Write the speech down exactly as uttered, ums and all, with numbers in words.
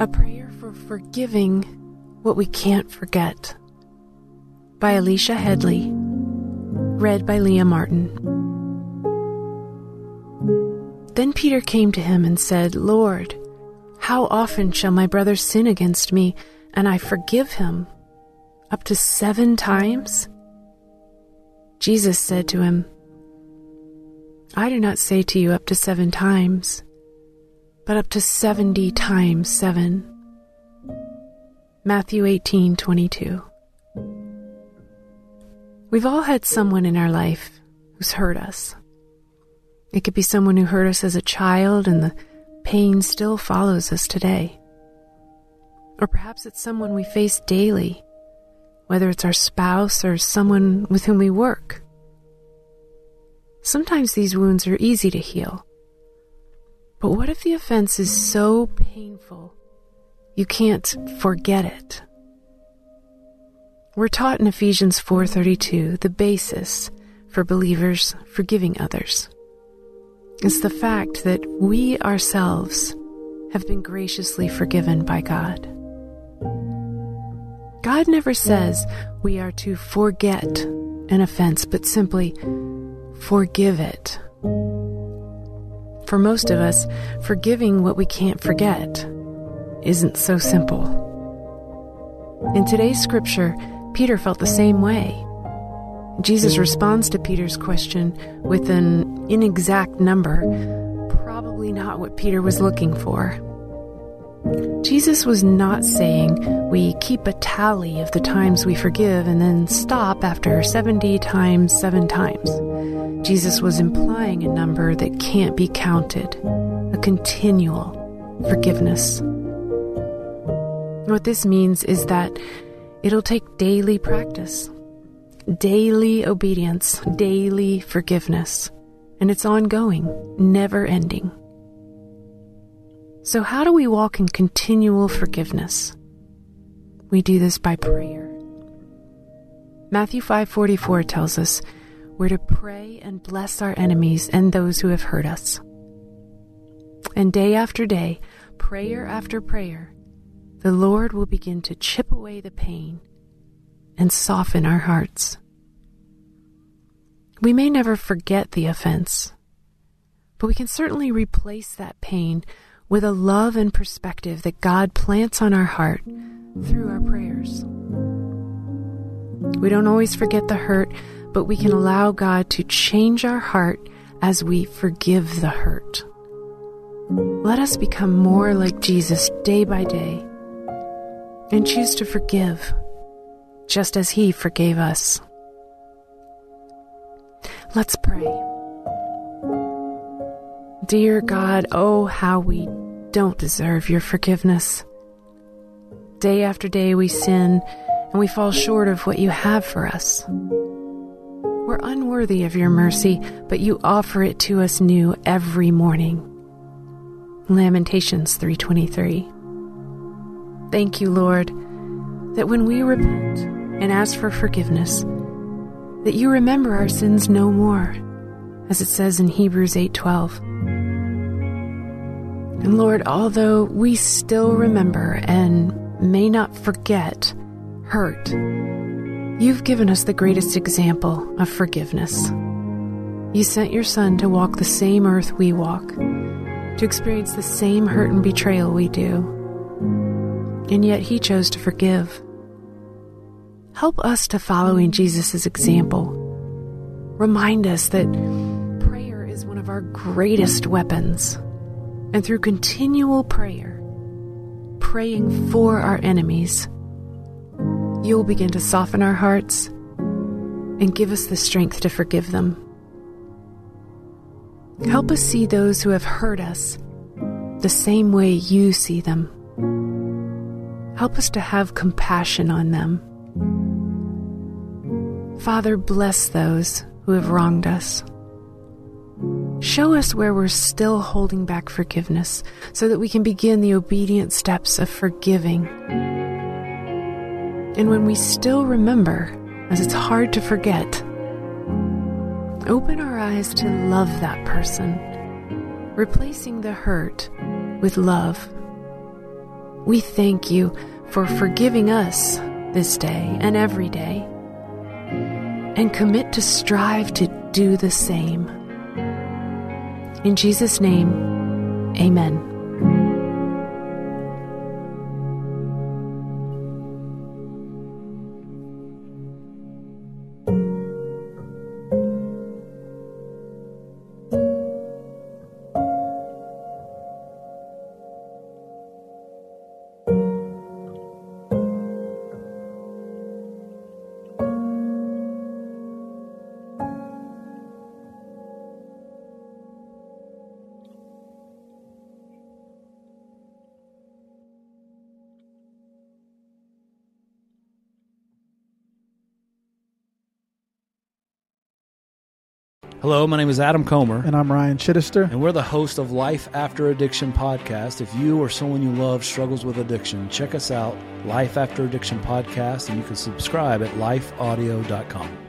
A prayer for forgiving what we can't forget. By Alicia Headley. Read by Leah Martin. Then Peter came to him and said, Lord, how often shall my brother sin against me, and I forgive him? Up to seven times? Jesus said to him, I do not say to you up to seven times, but up to seventy times seven. Matthew eighteen twenty-two. We've all had someone in our life who's hurt us. It could be someone who hurt us as a child and the pain still follows us today. Or perhaps it's someone we face daily, whether it's our spouse or someone with whom we work. Sometimes these wounds are easy to heal. But what if the offense is so painful you can't forget it? We're taught in Ephesians four thirty-two the basis for believers forgiving others. It's the fact that we ourselves have been graciously forgiven by God. God never says we are to forget an offense, but simply forgive it. For most of us, forgiving what we can't forget isn't so simple. In today's scripture, Peter felt the same way. Jesus responds to Peter's question with an inexact number, probably not what Peter was looking for. Jesus was not saying we keep a tally of the times we forgive and then stop after seventy times seven times. Jesus was implying a number that can't be counted, a continual forgiveness. What this means is that it'll take daily practice, daily obedience, daily forgiveness, and it's ongoing, never ending. So how do we walk in continual forgiveness? We do this by prayer. Matthew five forty-four tells us we're to pray and bless our enemies and those who have hurt us. And day after day, prayer after prayer, the Lord will begin to chip away the pain and soften our hearts. We may never forget the offense, but we can certainly replace that pain with a love and perspective that God plants on our heart through our prayers. We don't always forget the hurt, but we can allow God to change our heart as we forgive the hurt. Let us become more like Jesus day by day and choose to forgive, just as He forgave us. Let's pray. Dear God, oh, how we don't deserve your forgiveness. Day after day we sin and we fall short of what you have for us. We're unworthy of your mercy, but you offer it to us new every morning. Lamentations three twenty-three. Thank you, Lord, that when we repent and ask for forgiveness, that you remember our sins no more, as it says in Hebrews eight twelve. And Lord, although we still remember and may not forget hurt, you've given us the greatest example of forgiveness. You sent your Son to walk the same earth we walk, to experience the same hurt and betrayal we do, and yet He chose to forgive. Help us to follow in Jesus' example. Remind us that prayer is one of our greatest weapons, and through continual prayer, praying for our enemies, you'll begin to soften our hearts and give us the strength to forgive them. Help us see those who have hurt us the same way you see them. Help us to have compassion on them. Father, bless those who have wronged us. Show us where we're still holding back forgiveness so that we can begin the obedient steps of forgiving. And when we still remember, as it's hard to forget, open our eyes to love that person, replacing the hurt with love. We thank you for forgiving us this day and every day, and commit to strive to do the same. In Jesus' name, amen. Hello, my name is Adam Comer. And I'm Ryan Chittister. And we're the host of Life After Addiction podcast. If you or someone you love struggles with addiction, check us out, Life After Addiction podcast, and you can subscribe at life audio dot com.